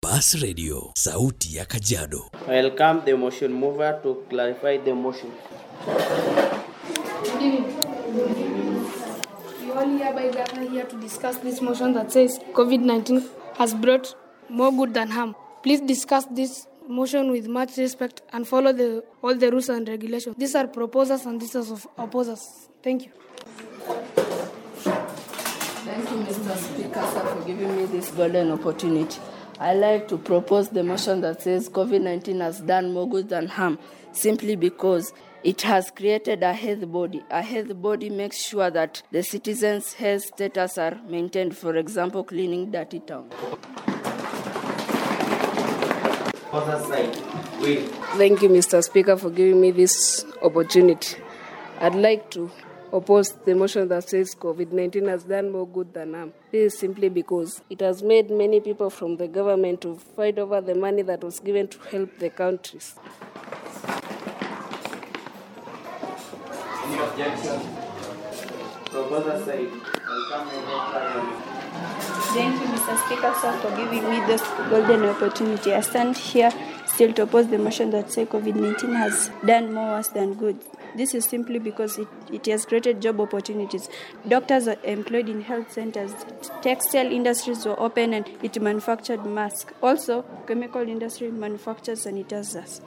Mass Radio, sauti ya Kajiado. Welcome the motion mover to clarify the motion. We all hereby gather here to discuss this motion that says COVID-19 has brought more good than harm. Please discuss this motion with much respect and follow all the rules and regulations. These are proposers and these are opposers. Thank you. Thank you, Mr. Speaker, sir, for giving me this golden opportunity. I like to propose the motion that says COVID-19 has done more good than harm, simply because it has created a health body. A health body makes sure that the citizens' health status are maintained, for example, cleaning dirty town. Thank you, Mr. Speaker, for giving me this opportunity. I'd like to oppose the motion that says COVID-19 has done more good than harm. This is simply because it has made many people from the government to fight over the money that was given to help the countries. Any objection? Proposer side. Thank you, Mr. Speaker, sir, for giving me this golden opportunity. I stand here still to oppose the motion that says COVID-19 has done more worse than good. This is simply because it has created job opportunities. Doctors are employed in health centers. Textile industries were open and it manufactured masks. Also, chemical industry manufactures sanitizers.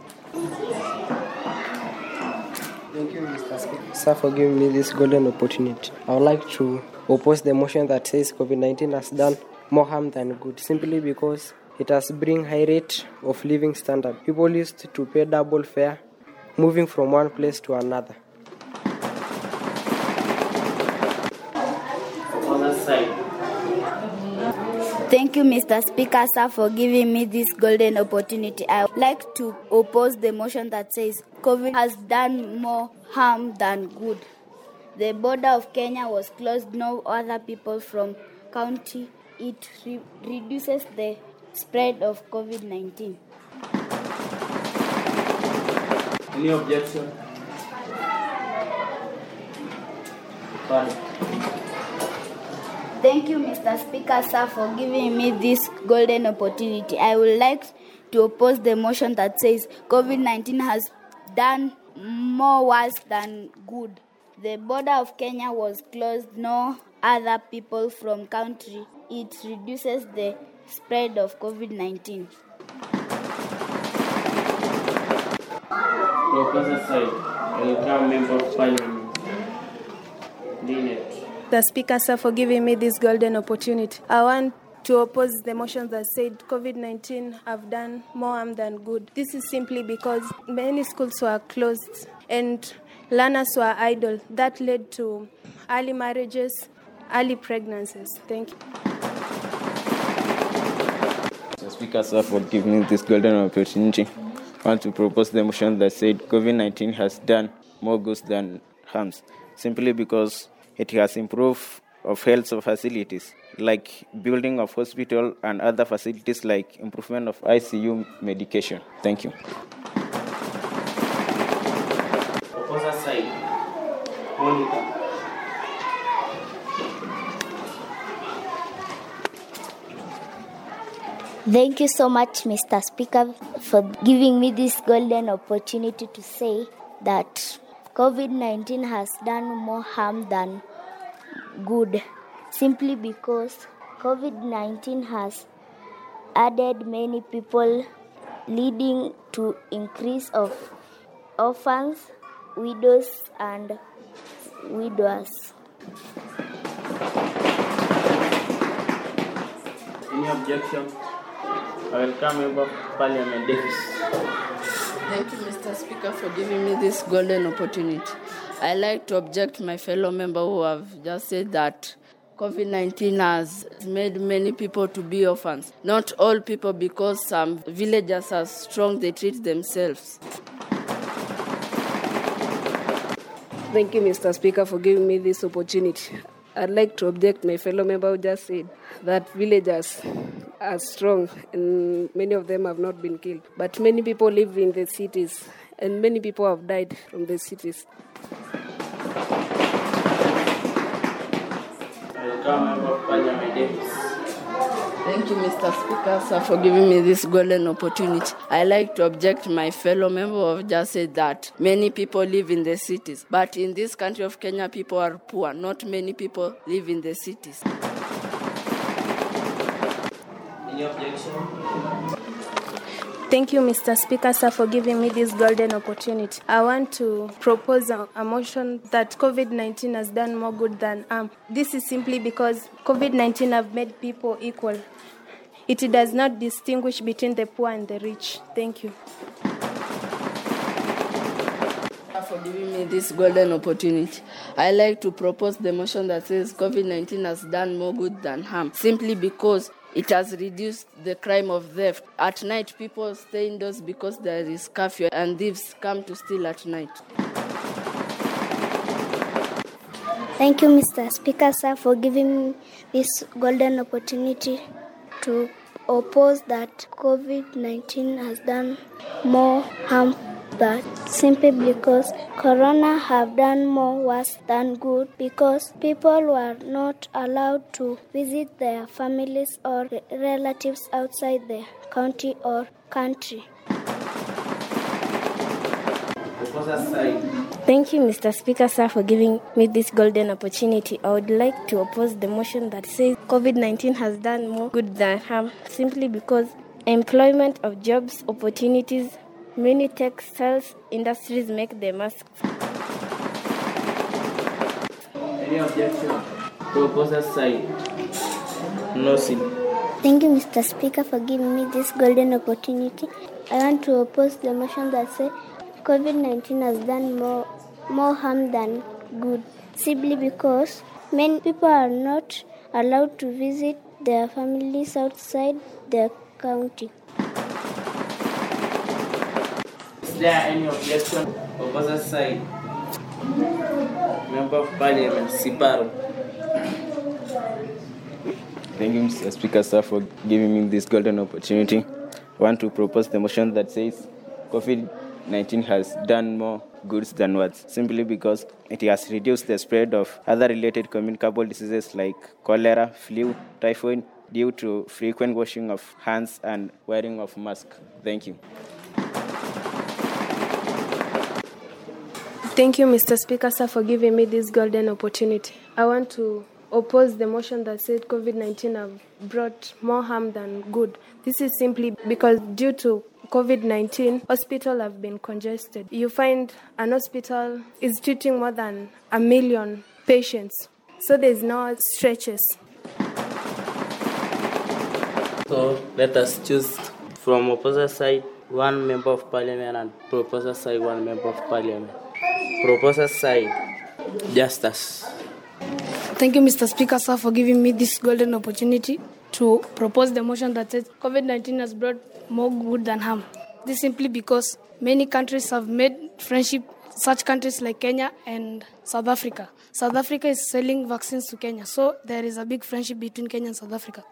Thank you, Mr. Speaker, sir, for giving me this golden opportunity. I would like to oppose the motion that says COVID-19 has done more harm than good, simply because it has bring high rate of living standard. People used to pay double fare, moving from one place to another. Thank you, Mr. Speaker, sir, for giving me this golden opportunity. I would like to oppose the motion that says COVID has done more harm than good. The border of Kenya was closed. No other people from county. It reduces the spread of COVID-19. Any objection? Pardon. Thank you, Mr. Speaker, sir, for giving me this golden opportunity. I would like to oppose the motion that says COVID-19 has done more worse than good. The border of Kenya was closed. No other people from country. It reduces the spread of COVID-19. Proposer side. Welcome, Member of Parliament. Linet. The Speaker, sir, for giving me this golden opportunity. I want to oppose the motion that said COVID-19 have done more harm than good. This is simply because many schools were closed and learners were idle. That led to early marriages, early pregnancies. Thank you. Mr. Speaker, sir, for giving me this golden opportunity. I want to propose the motion that said COVID-19 has done more good than harms, simply because it has improved of health facilities, like building of hospital and other facilities like improvement of ICU medication. Thank you. Proposer side. Monica. Thank you so much, Mr. Speaker, for giving me this golden opportunity to say that COVID-19 has done more harm than good, simply because COVID-19 has added many people, leading to increase of orphans, widows, and widowers. Any objection? I welcome Member of Parliament Davis. Thank you, Mr. Speaker, for giving me this golden opportunity. I like to object my fellow member who have just said that COVID-19 has made many people to be orphans. Not all people, because some villagers are strong, they treat themselves. Thank you, Mr. Speaker, for giving me this opportunity. I'd like to object my fellow member who just said that villagers are strong and many of them have not been killed. But many people live in the cities and many people have died from the cities. Welcome, Member of Parliament Davis. Thank you, Mr. Speaker, sir, for giving me this golden opportunity. I like to object my fellow member of just said that many people live in the cities, but in this country of Kenya, people are poor. Not many people live in the cities. Any objection? Thank you, Mr. Speaker, sir, for giving me this golden opportunity. I want to propose a motion that COVID-19 has done more good than harm. This is simply because COVID-19 have made people equal. It does not distinguish between the poor and the rich. Thank you. For giving me this golden opportunity. I like to propose the motion that says COVID-19 has done more good than harm, simply because it has reduced the crime of theft. At night, people stay indoors because there is curfew and thieves come to steal at night. Thank you, Mr. Speaker, sir, for giving me this golden opportunity to oppose that COVID-19 has done more harm than simply because Corona have done more worse than good because people were not allowed to visit their families or relatives outside their county or country. Thank you, Mr. Speaker, sir, for giving me this golden opportunity. I would like to oppose the motion that says COVID-19 has done more good than harm, simply because employment of jobs, opportunities, many textiles industries make the masks. Any objection? Proposer's side. No sin. Thank you, Mr. Speaker, for giving me this golden opportunity. I want to oppose the motion that says COVID-19 has done more harm than good, simply because many people are not allowed to visit their families outside their county. Is there any objection? Proposer's side. Member of Parliament, Siparo. Thank you, Mr. Speaker, sir, for giving me this golden opportunity. I want to propose the motion that says COVID-19 has done more goods than words, simply because it has reduced the spread of other related communicable diseases like cholera, flu, typhoid, due to frequent washing of hands and wearing of masks. Thank you. Thank you, Mr. Speaker, sir, for giving me this golden opportunity. I want to oppose the motion that said COVID-19 have brought more harm than good. This is simply because due to COVID-19, hospitals have been congested. You find an hospital is treating more than 1 million patients, so there's no stretches. So let us choose from opposer side 1 member of parliament and proposer side 1 member of parliament. Proposer side, Justus. Thank you, Mr. Speaker, sir, for giving me this golden opportunity to propose the motion that says COVID-19 has brought more good than harm. This simply because many countries have made friendship, such countries like Kenya and South Africa. South Africa is selling vaccines to Kenya, so there is a big friendship between Kenya and South Africa.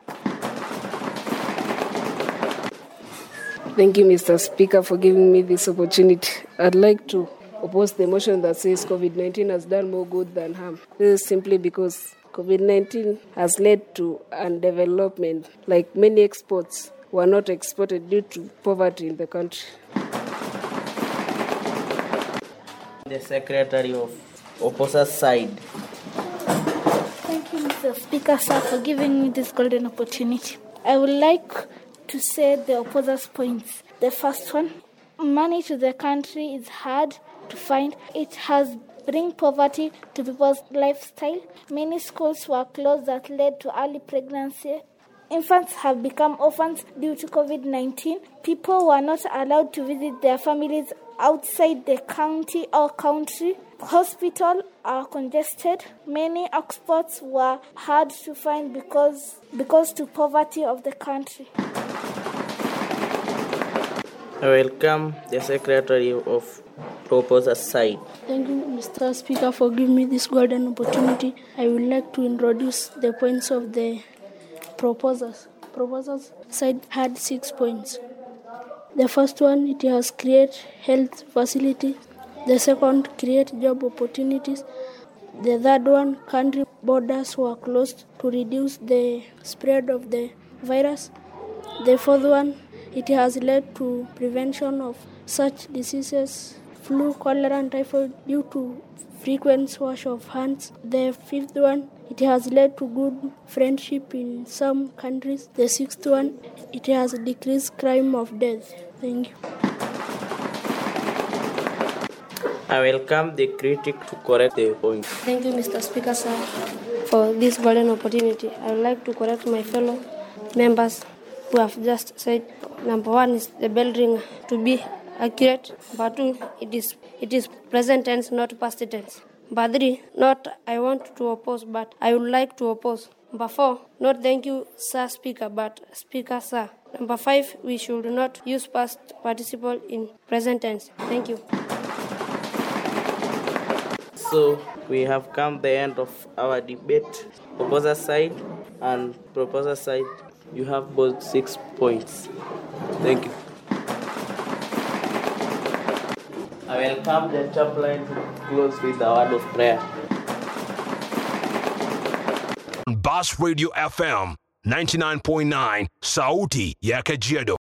Thank you, Mr. Speaker, for giving me this opportunity. I'd like to oppose the motion that says COVID-19 has done more good than harm. This is simply because COVID-19 has led to undevelopment, like many exports were not exported due to poverty in the country. The Secretary of opposer side. Thank you, Mr. Speaker, sir, for giving me this golden opportunity. I would like to say the opposer's points. The first one, money to the country is hard to find. It has bring poverty to people's lifestyle. Many schools were closed that led to early pregnancy. Infants have become orphans due to COVID-19. People were not allowed to visit their families outside the county or country. Hospitals are congested. Many exports were hard to find because to poverty of the country. I welcome the Secretary of opposer side. Thank you, Mr. Speaker, for giving me this golden opportunity. I would like to introduce the points of the proposers. Proposers side had 6 points. The first one, it has create health facilities. The second, create job opportunities. The third one, country borders were closed to reduce the spread of the virus. The fourth one, it has led to prevention of such diseases, flu, cholera, and typhoid due to frequent wash of hands. The fifth one, it has led to good friendship in some countries. The sixth one, it has decreased crime of death. Thank you. I welcome the critic to correct the point. Thank you, Mr. Speaker, sir, for this golden opportunity. I would like to correct my fellow members who have just said number one is the bell ringer to be accurate. Number two, it is present tense, not past tense. Number three, not I want to oppose, but I would like to oppose. Number four, not thank you, sir speaker, but speaker, sir. Number five, we should not use past participle in present tense. Thank you. So we have come the end of our debate. Proposer side and proposer side, you have both 6 points. Thank you. I welcome the chaplain to close with a word of prayer. Bass Radio FM 99.9 Sauti ya Kajiado.